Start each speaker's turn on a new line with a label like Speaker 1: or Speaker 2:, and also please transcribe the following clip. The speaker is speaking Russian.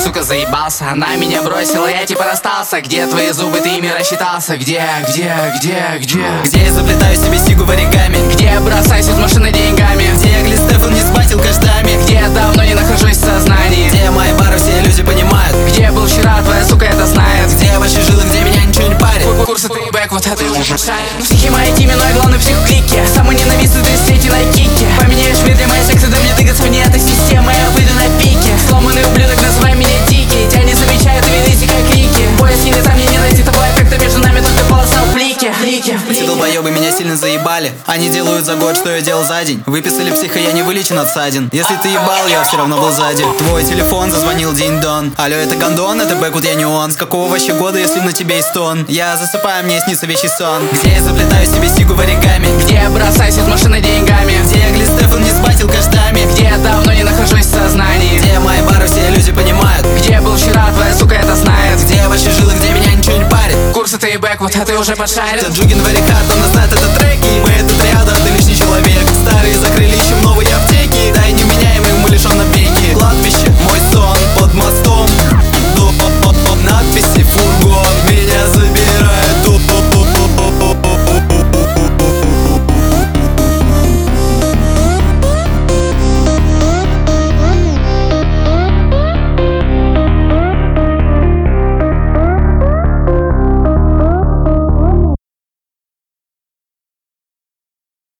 Speaker 1: сука, заебался. Она меня бросила, я типа расстался. Где твои зубы, ты ими рассчитался? Где? Где я заплетаю себе сигу в оригами? Где я бросаюсь из машины деньгами? Где я Глистефан не спатил каждами? Где я давно не нахожусь в сознании? Где мои бары, все люди понимают? Где я был вчера, твоя сука это знает? Где я вообще жил и где меня ничего не парит? Курсы пейбэк, вот это уже шарит. Психи мои тиме, но я главный псих в клике. Самый ненавистный ты сети на кике. Поменяешь мир для моей секса, да мне тыкаться вне этой системы. Я выйду на пике. Сломанный ублюдок, называй меня дикий. Тебя не замечают, ты видите как клики. Поиск не там, мне не найти того эффекта между нами, только полоса в плике. Эти долбоебы меня сильно заебали. Они делают за год, что я делал за день. Выписали психа, я не вылечен от ссадин. Если ты ебал, я все равно был сзади. Твой телефон зазвонил динь-дон. Алло, это гондон, это бэкут, я не он. С какого вообще года, если на тебе есть тон? Я засыпаю, мне снится вещий сон. Где я заплетаю себе сигу в оригами? Где я бросаюсь из машины деньгами? Где я Глистефан не спатил каждами? Где я давно не нахожусь в сознании? Где мои бары, все люди понимают? Где я был вчера, твоя сука это знает? Где я вообще жил и где меня ничего не парит? Курсы ты и бэк, вот это уже подшарит. Это Джугин Варикард, он знает это треки. Мы это триада, ты лишний человек. Старые закрыли, ищем новые аптеки. Да и невменяемый, мы лишён опеки. Кладбище,